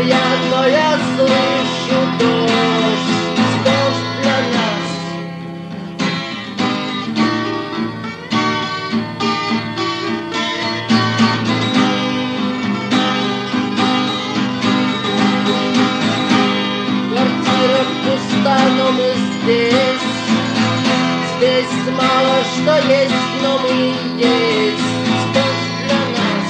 пьян, я слышу дождь для нас. Квартира пуста, но мы здесь. Здесь мало что есть, но мы есть. Дождь для нас.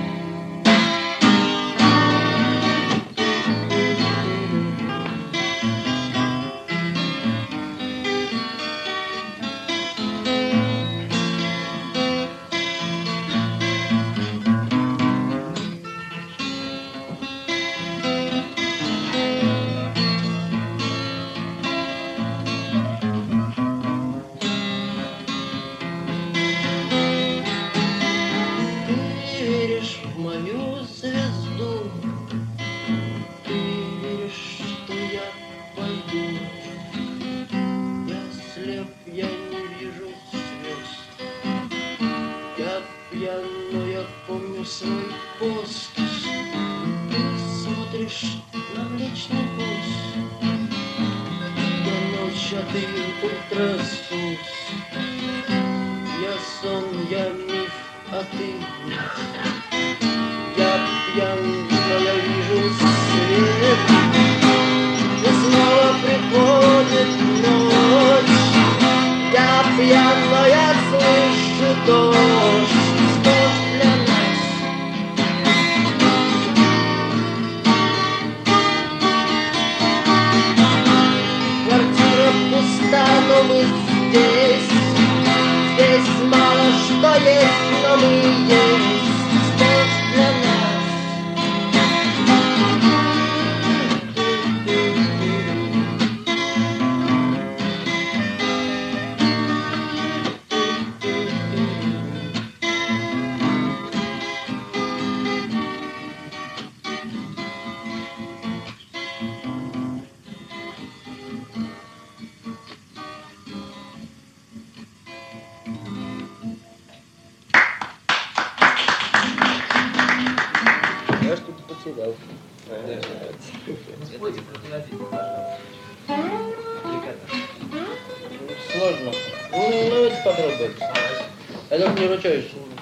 В мою звезду ты веришь, что я пойду. Я слеп, я не вижу звезд. Я пьян, но я помню свой пост. Ты смотришь на Млечный Путь. Я ночь, а ты ультрасус. Я сон, я миф, а ты нет. Я пьян, но я вижу свет. И снова приходит ночь. Я пьян, но я слышу дождь для нас. Квартира пуста, но мы здесь. Здесь мало что есть, но мы есть. Дождь для нас. Я что-то потерял. Сложно. Ну, давайте попробуем. Олег, не ручаюсь.